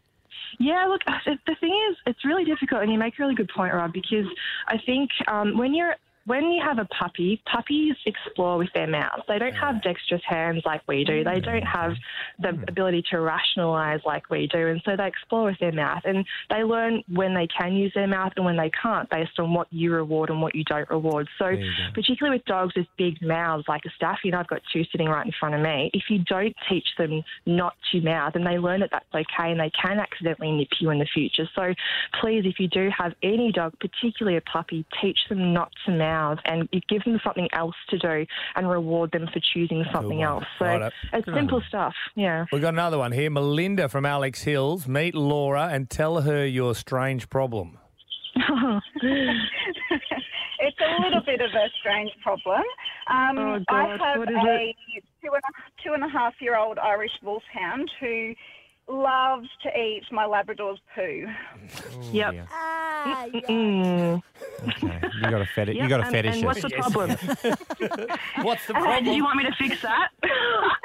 Yeah, look, the the thing is, it's really difficult, and you make a really good point, Rob, because I think um, when you're when you have a puppy, puppies explore with their mouths. They don't have dexterous hands like we do. They don't have the ability to rationalise like we do, and so they explore with their mouth. And they learn when they can use their mouth and when they can't, based on what you reward and what you don't reward. So particularly with dogs with big mouths like a Staffy, and I've got two sitting right in front of me, if you don't teach them not to mouth, and they learn that that's okay, and they can accidentally nip you in the future. So please, if you do have any dog, particularly a puppy, teach them not to mouth, and you give them something else to do and reward them for choosing something else. So Righto. it's Good simple on you. stuff, yeah. We've got another one here. Melinda from Alex Hills. Meet Laura and tell her your strange problem. It's a little bit of a strange problem. Um, Oh, I God, have what is a two and, a, two and a half year old Irish Wolfhound who loves to eat my Labrador's poo. Yep. dear. Ah, Mm. Okay. You got a fetish. You Yep, got a and- fetish. and what's the problem? What's the Uh, problem? do you want me to fix that?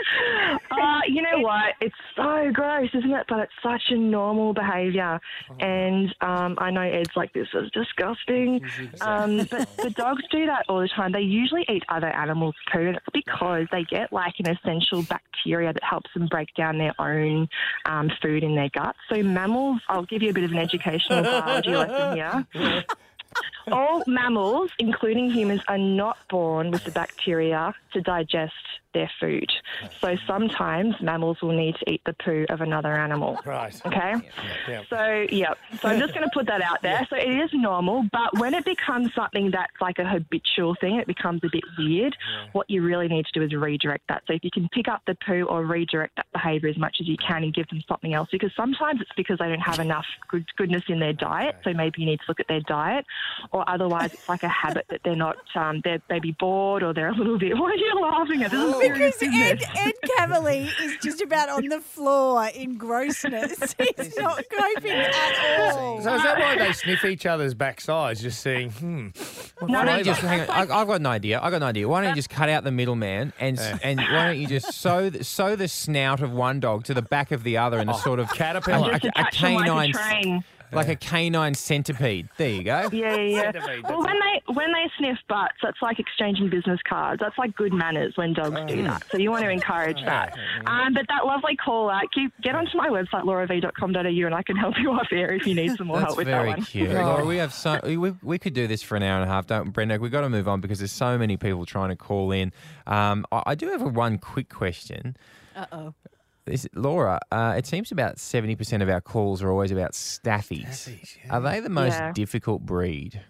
Uh, you know what? It's so gross, isn't it? But it's such a normal behaviour. And um, I know Ed's like, this is disgusting. Um, but the dogs do that all the time. They usually eat other animals' poo, and it's because they get like an essential bacteria that helps them break down their own um, food in their guts. So mammals, I'll give you a bit of an educational biology lesson here. All mammals, including humans, are not born with the bacteria to digest their food. So sometimes mammals will need to eat the poo of another animal. Right. Okay? Yeah. So, yeah. So I'm just going to put that out there. So it is normal, but when it becomes something that's like a habitual thing, it becomes a bit weird. What you really need to do is redirect that. So if you can pick up the poo or redirect that behaviour as much as you can and give them something else, because sometimes it's because they don't have enough good, goodness in their diet. So maybe you need to look at their diet, or otherwise it's like a habit that they're not, um, they're maybe bored, or they're a little bit, what are you laughing at? This is serious Because Ed, business. Ed Cavalier is just about on the floor in grossness. He's not coping at all. So is that why they sniff each other's backsides, just seeing, hmm. what Why don't flavour? you just hang on? I, I've got an idea. I've got an idea. Why don't you just cut out the middleman and Yeah. and why don't you just sew the, sew the snout of one dog to the back of the other in a sort of caterpillar. a, Just a, a attach them like a canine, train. like a canine centipede. There you go. Yeah, yeah. Centipede, Well, when they when they sniff butts, that's like exchanging business cards. That's like good manners when dogs do that. So you want to encourage that. Um, but that lovely call out, keep, get onto my website, laura v dot com dot a u, and I can help you off there if you need some more That's help with very that one. cute. Laura, we have so we, we could do this for an hour and a half, don't we, Brenda? We've got to move on because there's so many people trying to call in. Um, I, I do have a one quick question. Uh-oh. This, Laura, uh, it seems about seventy percent of our calls are always about staffies. Staffies, yeah. Are they the most Yeah. difficult breed?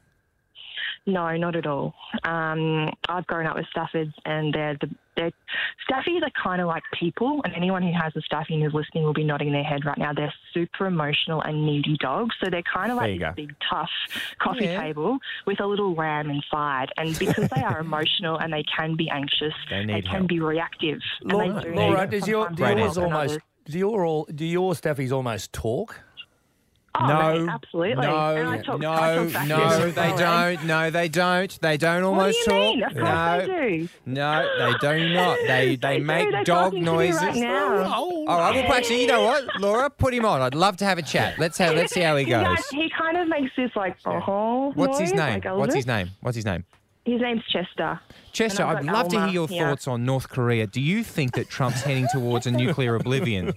No, not at all. Um, I've grown up with Staffords, and they're the they're, Staffies are kind of like people, and anyone who has a Staffy and is listening will be nodding their head right now. They're super emotional and needy dogs, so they're kind of There like you this go. big, tough coffee Yeah. table with a little lamb inside. And because they are emotional and they can be anxious, They they, need can help. be reactive. and Laura, they do Laura need does your, sometimes do more yours help than almost, others. do your, all, do your staffies almost talk? Oh, no, mate, absolutely. no, And I talk, no, I talk back to no, them they as well, eh? don't. No, they don't. They don't almost What do you talk. mean? Of course no, they do. no, they do not. They they, They do. make They're dog talking to me noises. right now. All right, well, actually, you know what, Laura, put him on. I'd love to have a chat. Let's have. Let's see how he He goes. does- He kind of makes this like, oh, What's his noise, name? like What's his Elvis. name? What's his name? His name's Chester. Chester, And I've I'd got love to hear Alma, your yeah. thoughts on North Korea. Do you think that Trump's heading towards a nuclear oblivion?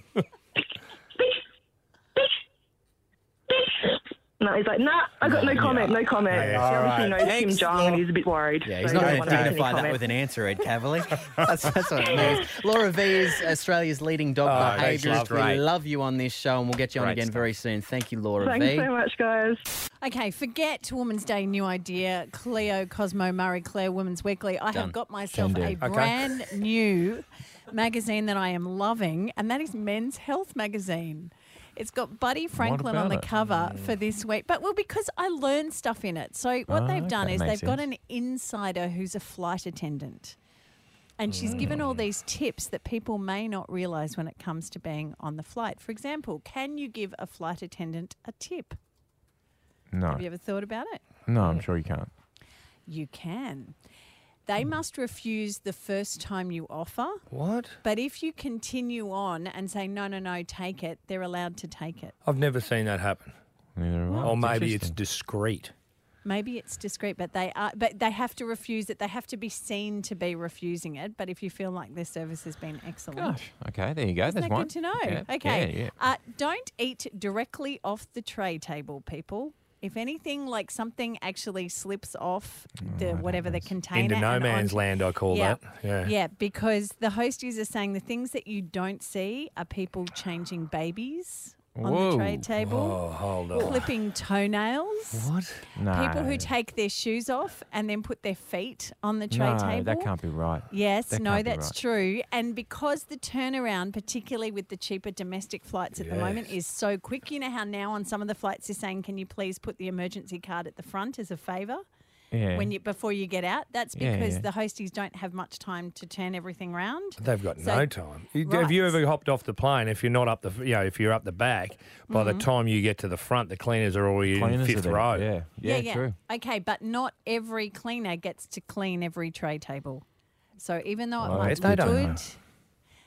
No, he's like, nah, I got no comment, no comment. Yeah, he all obviously right. knows Thanks, Kim Jong and he's a bit worried. Yeah, he's so not he going doesn't to want to make any dignify that comment. with an answer, Ed Cavalier. That's, that's what it means. Laura V is Australia's leading dog Oh, thanks, behaviourist. love. We Great. love you on this show, and we'll get you on Great again stuff. very soon. Thank you, Laura Thanks V. so much, guys. Okay, forget Women's Day, new idea. Cleo, Cosmo, Murray, Claire, Women's Weekly. I Done. have got myself Can do. a Okay. brand new magazine that I am loving, and that is Men's Health Magazine. It's got Buddy Franklin on about the it? cover for this week. But, well, because I learned stuff in it. So what Oh, they've done okay, is they've makes got sense. an insider who's a flight attendant. And she's given Mm. all these tips that people may not realise when it comes to being on the flight. For example, can you give a flight attendant a tip? No. Have you ever thought about it? No, I'm sure you can't. You can. They must refuse the first time you offer. What? But if you continue on and say, no, no, no, take it, they're allowed to take it. I've never seen that happen. Neither have I. Or maybe it's interesting. discreet. Maybe it's discreet, but they are, but they have to refuse it. They have to be seen to be refusing it. But if you feel like their service has been excellent, Gosh. Okay, there you go. isn't There's that one. good to know? Yeah, Okay. Yeah, yeah. Uh, don't eat directly off the tray table, people. If anything, like something actually slips off the whatever the container Into no and man's onto- land, I call Yeah. that. Yeah. Yeah, because the hosties are saying the things that you don't see are people changing babies on Whoa. the tray table, Oh, hold on. clipping toenails. What? No. People who take their shoes off and then put their feet on the tray no, table. that can't be right. Yes, That no, can't be that's right. true. And because the turnaround, particularly with the cheaper domestic flights at the moment, Yes. is so quick, you know how now on some of the flights they're saying, can you please put the emergency card at the front as a favour? Yeah. When you before you get out, that's Yeah, because yeah. the hosties don't have much time to turn everything round. They've got So- no time. You- Right. Have you ever hopped off the plane? If you're not up the, you know, if you're up the back, by the Mhm. time you get to the front, the cleaners are already Cleaners in are fifth there, row. Yeah, yeah, true. Okay, but not every cleaner gets to clean every tray table. So even though it Well, might if they look don't good, know.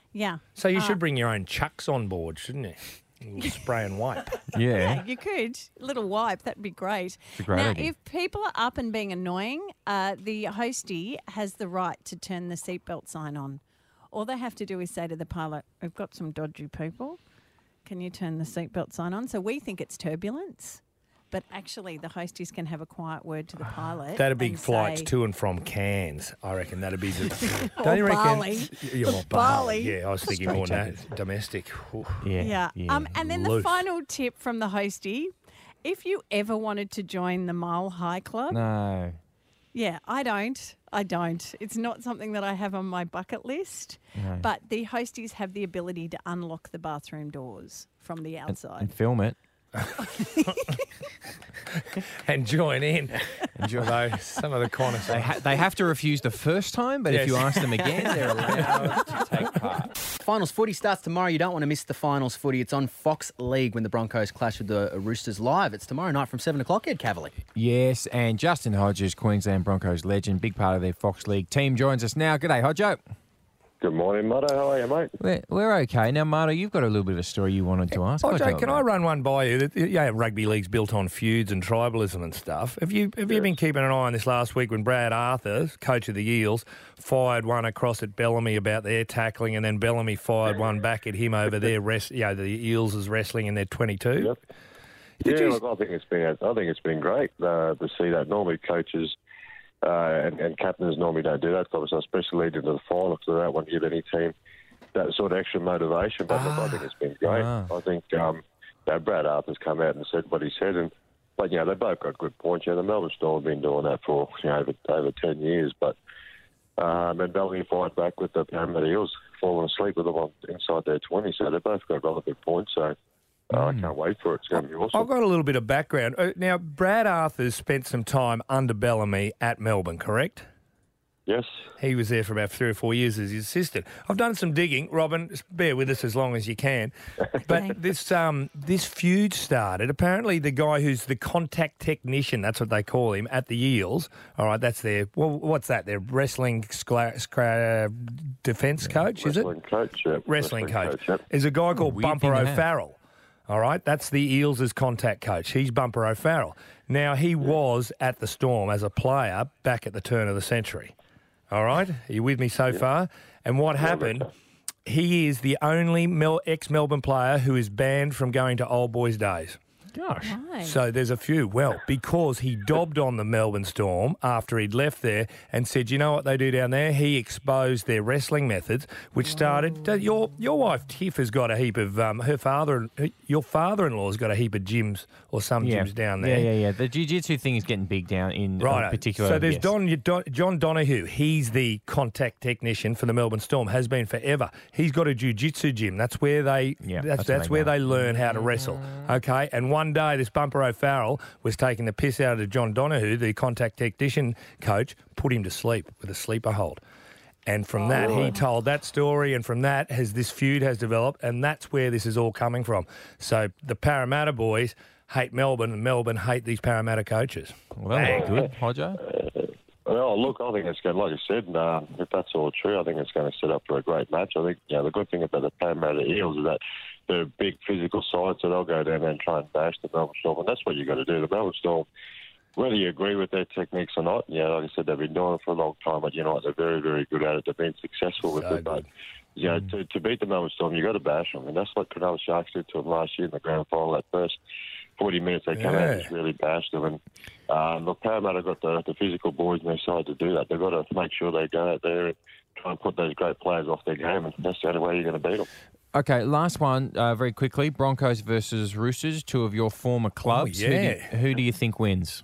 Yeah. So you Uh, should bring your own chucks on board, shouldn't you? A little spray and wipe. Yeah, you could. A little wipe, that'd be great. It's a great now, idea. if people are up and being annoying, uh, the hostie has the right to turn the seatbelt sign on. All they have to do is say to the pilot, we've got some dodgy people. Can you turn the seatbelt sign on? So we think it's turbulence, but actually the hosties can have a quiet word to the pilot. That'd be and flights say, to and from Cairns. I reckon that'd be the. Or Don't you reckon? Bali. Yeah, or Bali. Bali. Yeah, I was thinking Straight more than jacket. that. Domestic. Ooh. Yeah. Um, and then the Loose. final tip from the hostie, if you ever wanted to join the Mile High Club, No. yeah, I don't. I don't. It's not something that I have on my bucket list. No. But the hosties have the ability to unlock the bathroom doors from the And, outside. and film it. And join in. Enjoy. Although some of the corners. They, ha- they have to refuse the first time, but if you Yes. ask them again, they're allowed to take part. Finals footy starts tomorrow. You don't want to miss the finals footy. It's on Fox League when the Broncos clash with the Roosters live. It's tomorrow night from seven o'clock, Ed Cavalier. Yes, and Justin Hodges, Queensland Broncos legend, big part of their Fox League team, joins us now. G'day, Hodjo. Good morning, Motto. How are you, mate? We're, we're okay. Now, Marto, you've got a little bit of a story you wanted to ask. Oh, Hodjo, Jay, can I about. run one by you? That- Yeah, rugby league's built on feuds and tribalism and stuff. Have you have you been keeping an eye on this last week when Brad Arthur, coach of the Eels, fired one across at Bellamy about their tackling, and then Bellamy fired one back at him over their rest, you know, the Eels is wrestling in their twenty-two? Yep. Did yeah, you- look, I think it's been I think it's been great uh, to see that. Normally, coaches uh, and, and captains normally don't do that, obviously, especially leading into the final, because they don't want to give any team that sort of extra motivation. But look, I think it's been great. Ah. I think um, you know, Brad Arthur's come out and said what he said, and but yeah, they both got good points. Yeah, the Melbourne Storm have been doing that for you know over over ten years, but. Um, and Bellamy fired back with the Parramatta Eels, falling asleep with them on, inside their twenty. So they both got relevant points. So uh, I can't wait for it. It's going to be awesome. I've got a little bit of background. Uh, Now, Brad Arthur's spent some time under Bellamy at Melbourne, correct? Yes. He was there for about three or four years as his assistant. I've done some digging. Robin, just bear with us as long as you can. But this um, this feud started. Apparently, the guy who's the contact technician, that's what they call him, at the Eels. All right, that's their, well, what's that? Their wrestling scla- scra- defence coach, is it? Wrestling coach, yeah. Wrestling, coach. yep. Is a guy called weird Bumper thing to have. O'Farrell. All right, that's the Eels' contact coach. He's Bumper O'Farrell. Now, he was at the Storm as a player back at the turn of the century. All right, are you with me so far? And what happened, he is the only Mel- ex-Melbourne player who is banned from going to Old Boys Days. Gosh. So there's a few. Well, because he dobbed on the Melbourne Storm after he'd left there and said, you know what they do down there? He exposed their wrestling methods, which started. Uh, your your wife Tiff has got a heap of um, her father. Your father-in-law's got a heap of gyms or some Yeah. gyms down there. Yeah, yeah, yeah. The jiu-jitsu thing is getting big down in uh, Right. particular. So there's yes. Don, Don, John Donahue. He's the contact technician for the Melbourne Storm. Has been forever. He's got a jiu-jitsu gym. That's where they. Yeah, that's that's where that's they where go. they learn how to wrestle. Okay. And one day, this Bumper O'Farrell was taking the piss out of John Donahue, the contact technician coach, put him to sleep with a sleeper hold. And from that, he told that story, and from that, has this feud has developed, and that's where this is all coming from. So the Parramatta boys hate Melbourne, and Melbourne hate these Parramatta coaches. Well, that was good, Hodjo. Well, look, I think it's going. Like I said, uh, if that's all true, I think it's going to set up for a great match. I think, you know, the good thing about the Parramatta Eels is that they're a big physical side, so they'll go down there and try and bash the Melbourne Storm, and that's what you got to do. The Melbourne Storm, whether you agree with their techniques or not, yeah, like I said, they've been doing it for a long time, but you know what, they're very, very good at it. They've been successful with So it, but you know, to, to beat the Melbourne Storm, you got to bash them, and that's what Cronulla Sharks did to them last year in the grand final. That first forty minutes, they come out and just really bashed them, and um, look, Parramatta got the, the physical boys on their side to do that. They've got to make sure they go out there and try and put those great players off their game, and that's the only way you're going to beat them. Okay, last one, uh, very quickly. Broncos versus Roosters, two of your former clubs. Who do you- yeah. Who do you think wins?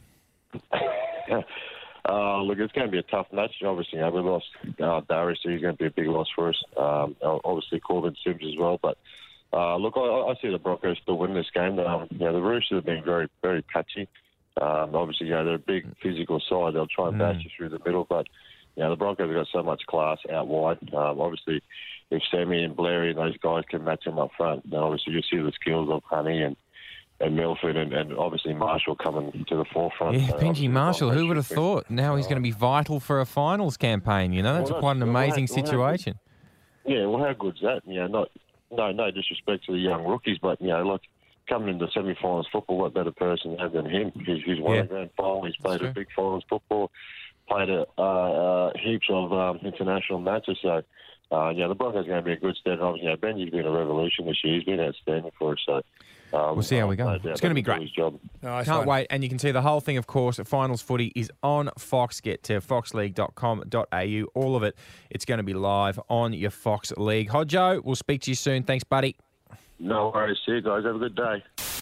Uh, look, it's going to be a tough match. Obviously, you know, we lost uh, Darius. He's going to be a big loss for us. Um, obviously, Corbin Sims as well. But uh, look, I, I see the Broncos still win this game. Um, you know, the Roosters have been very, very patchy. Um, obviously, you know, they're a big physical side. They'll try and bash you through the middle. But you know, the Broncos have got so much class out wide. Um, obviously, if Sammy and Blairy and those guys can match them up front, then obviously you see the skills of Honey and. And Milford and, and obviously Marshall coming to the forefront. Yeah, So Benji obviously Marshall, Broncos who would have should be- thought? Now he's going to be vital for a finals campaign, you know? That's Well, quite an that's- well, amazing that's- well, situation. Yeah, well, how good's that? You know, not no no disrespect to the young rookies, but you know, like coming into semi-finals football, what better person to have than him? He's, he's won Yeah. a grand final. He's played true. a big finals football, played a, uh, uh, heaps of um, international matches. So, uh, yeah, the Broncos are going to be a good stand. Obviously, you know, Benji's been a revolution this year. He's been outstanding for us. So. Um, We'll see how we go. no doubt It's going to be he'll do great. his job. Nice Can't one. wait. And you can see the whole thing, of course, at Finals Footy is on Fox. Get to fox league dot com dot a u. All of it. It's going to be live on your Fox League. Hodjo, we'll speak to you soon. Thanks, buddy. No worries. See you guys. Have a good day.